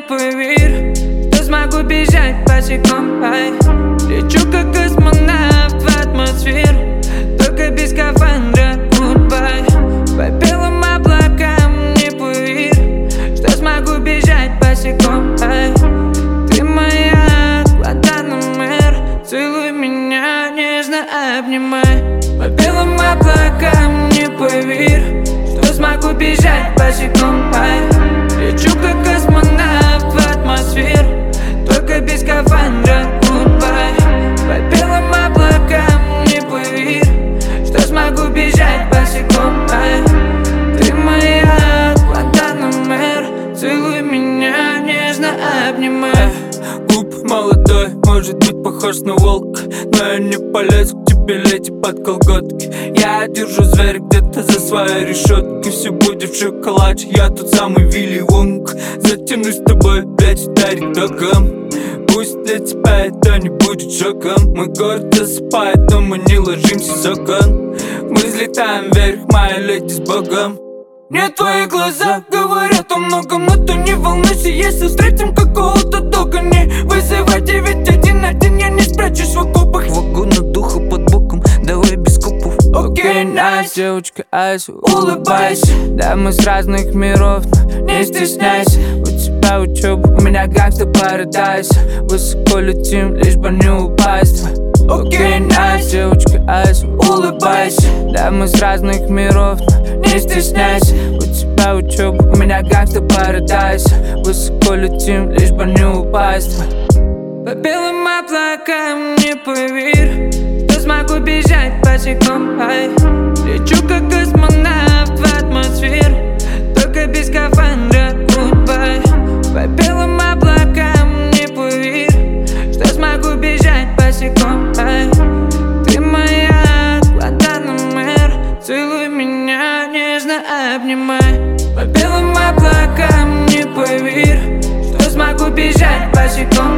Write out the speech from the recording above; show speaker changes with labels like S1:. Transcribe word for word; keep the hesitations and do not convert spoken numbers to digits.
S1: поверь, что смогу бежать босиком. Ай, лечу как космонавт в атмосферу, только без скафандра. Goodbye. По белым облакам не поверь, что смогу бежать босиком. Ай, ты моя Гуантанамер, целуй меня, нежно обнимай. По белым облакам не поверь, что смогу бежать босиком. Ай, лечу как космонавт в атмосферу, только без скафандра. Goodbye. По белым облакам не поверь, что смогу бежать босиком. Ай, ты моя Гуантанамер, целуй меня, нежно обнимай.
S2: Глуп, молодой, может быть похож на волк, но я не полезу к тебе, леди, под колготки. Я держу зверя где-то за своей решеткой. Все будет в шоколаде, я тот самый Вилли Вонг. Затянусь с тобой опять ударить током. Пусть для тебя это не будет шоком. Мой город засыпает, но мы не ложимся с окон. Мы взлетаем вверх, моя леди, с Богом. Мне твои глаза говорят о многом, но ты не волнуйся, если встретим какого-то дога. Не вызывай девять один один, я не спрячусь в окопах.
S1: Вагона духа под боком, давай без копов.
S2: Окей, найс,
S1: девочка, айс, улыбайся. Да, мы с разных миров, но не стесняйся. У тебя учеба, у меня гангста парадайз. Высоко летим, лишь бы не упасть.
S2: окей, найс,
S1: девочка, айс,
S2: улыбайся.
S1: Да, мы с разных миров, но не стесняйся. У тебя учеба, у меня гангста парадайз. Высоко летим, лишь бы не упасть. По белым облакам не поверь, что смогу бежать босиком. Ай, лечу как космонавт в атмосферу, только без скафандра. Goodbye. По белым облакам не поверь, что смогу бежать босиком. Ай, ты моя Гуантанамер, целуй меня, нежно обнимай. По белым облакам не поверь, что смогу бежать босиком.